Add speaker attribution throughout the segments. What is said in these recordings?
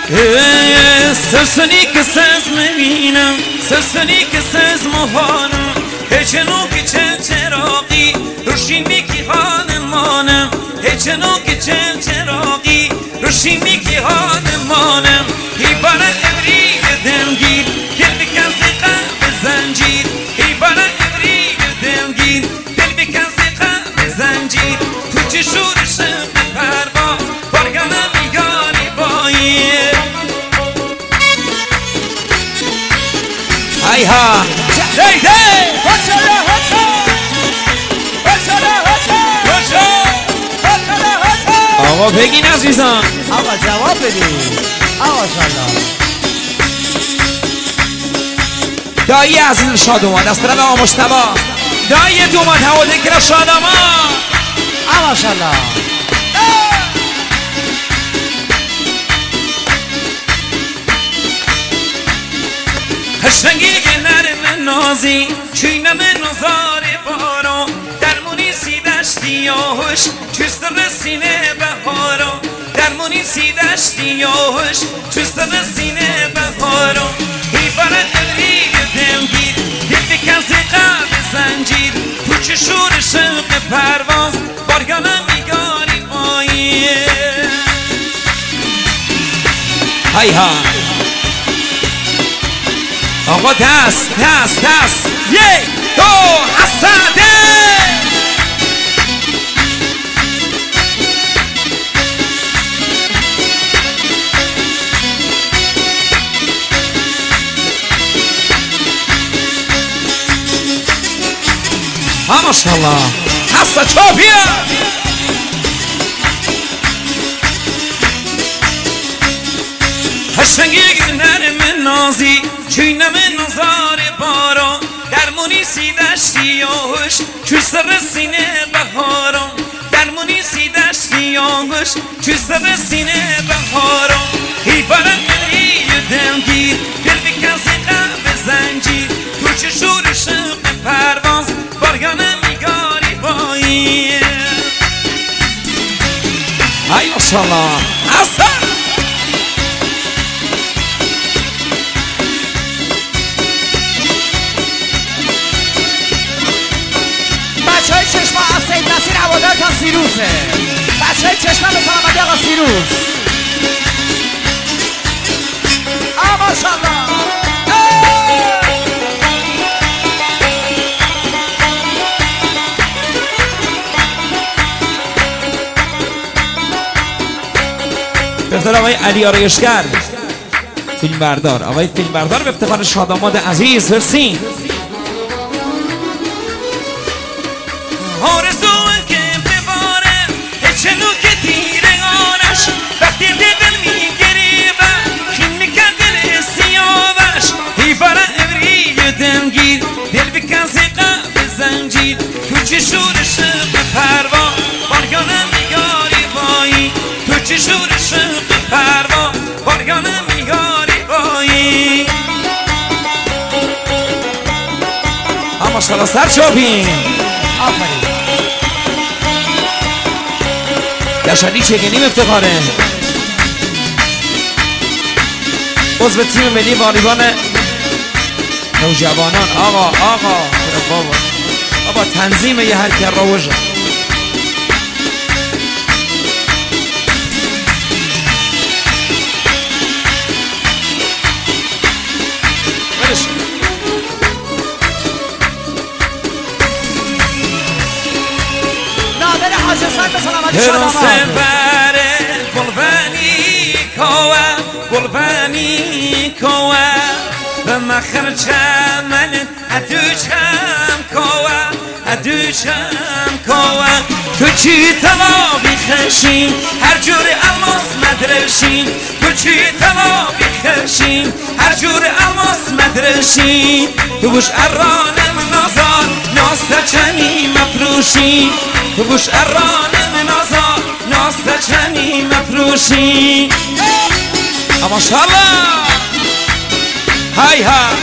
Speaker 1: سرسنی که سز میبینم سرسنی که سز مهانم هچنو که چل چراقی روشینی که حالمانم هچنو که چل چراقی روشینی که حالمانم هیبارا ابری دمگیر دل بکن زقم زنجیر هیبارا ابری دمگیر دل بکن زقم زنجیر تو چه شورشم پرواز بارگانم یاری بایی های ها هی هی هچلا آقا بگین عزیزان
Speaker 2: آقا جواب بدین آقا شالله
Speaker 1: دایی عزیز شادومان از طرف آقا مجتبی دایی دومان هوادکر شادومان
Speaker 2: آقا شالله
Speaker 1: هشتنگی نرم نازی چینم نزار بارو درمونی سیدشتی آهوش چست رسینه بهارو درمونی سیدشتی آهوش چست رسینه بهارو هیبارا ابری دمگیر دل بکن زقم زنجیر تو چه شور شوق پرواز بارگانم میگاری مایه های ها آقا دست دست دست یک دو حسده ها ماشاءالله حسا چوبیا هشتنگی نرم نازی چینم نزار بارو درمونی سیدشتی آهوش چوست رسینه بهارو درمونی سیدشتی آهوش چوست رسینه بهارو هیبارا ابری دمگیر دل بکن زقم زنجیر تو چه شور شوق پرواز بارگانم میگاری بایی های ماشاءالله حسن
Speaker 2: بچه های چشمه از سید نصیر هوادار تا سیروسه بچه های چشمه به سلامتی آقا سیروس آقا ماشاءالله
Speaker 1: به افتخار آقای علی آرایشگر فیلم بردار آقای فیلم بردار به افتخار شاداماد عزیز فرسین آرزوان که بباره چنو که تیره آرش وقتی دل میگیری و کین میکن دل سیاوش هیبارا ابری دمگیر دل بکن زقم زنجیر تو چه شورش به پروا بارگانم میگاری بایی تو چه شورش به پروا بارگانم میگاری بایی ها ماشاءالله سر چوبین
Speaker 2: آفرین
Speaker 1: گشنی چگنی افتخاره عضو تیم ملی والیبال نوجوانان آقا بابا تنظیم یه حرکت روژه
Speaker 2: نادر حاج حسین به سلامتی شاداماد
Speaker 1: قلبانی کوه به مخر چمن ادوچم کوه تو چی طلابی خشین هر جور الماس مدرشین تو چی طلابی خشین هر جور الماس مدرشین تو بوش ارانم نازار ناست چنی مفروشین تو بوش ارانم نازار ناست چنی مفروشین ماشاءالله های های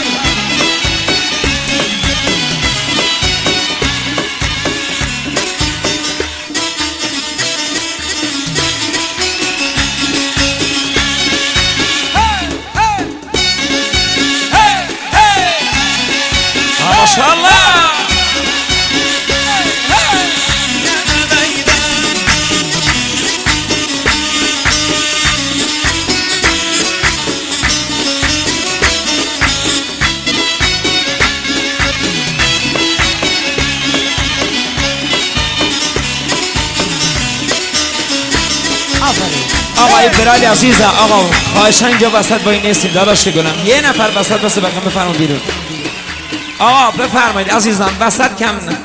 Speaker 2: آقای برالی عزیزم، آقا خواهشاً اینجا وسط با این نیستیم داداش گلم، یه نفر وسط بس بقیه بفرمایید بیرون. آقا بفرمایید عزیزم وسط کم نه.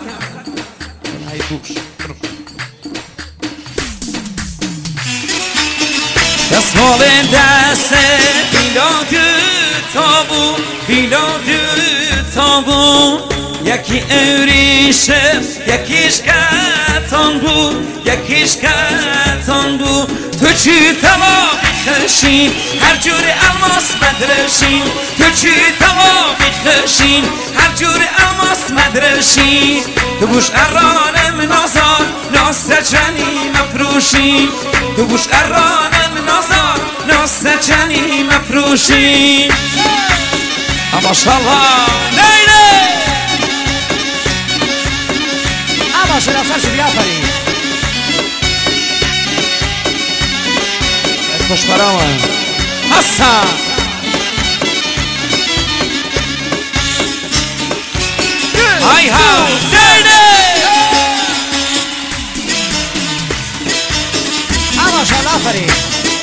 Speaker 1: دستمال دست بیلاد تابو بیلاد تابو یکی اوریشه یکیش کتان بود یکیش کتان بود تو چی توابی خشین هر جور الماس مدرشین تو چی توابی خشین هر جور الماس مدرشین تو بوش ارانم نازار ناسجنی مفروشین تو بوش ارانم نازار ناسجنی مفروشین ماشاءالله لیله
Speaker 2: ماشاءالله سرشو بیافرین
Speaker 1: خوش برامن
Speaker 2: حسن
Speaker 1: های هاوس دیده
Speaker 2: ماشاءالله آفرین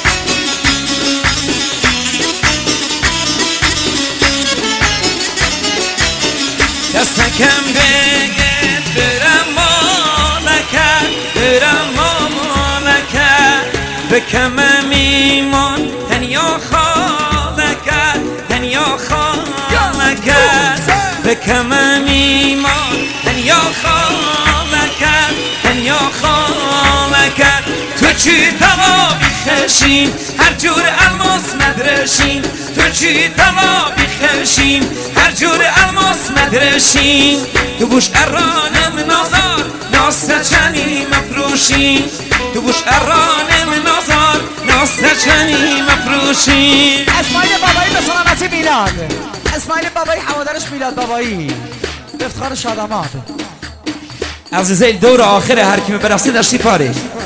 Speaker 1: دستکم بگه برم مالکه برم مالکه بکمم ایمان تنیا خالکه تنیا خالکه بکمم ایمان تنیا خالکه تنیا خالکه تو چی توابی خشین هر جور الماس مدرشین تو چی توابی خشین هر جور الماس مدرشین تو بوش ارانم نازار ناسچنی مفروشین تو بوش ارانم نازار ناسچنی مفروشین
Speaker 2: اسماعیل بابایی به سلامتی میلاد اسماعیل بابایی حوادرش میلاد بابایی به افتخار شادامات
Speaker 1: عزیزه دور آخر هر کی برسید داشتی پاره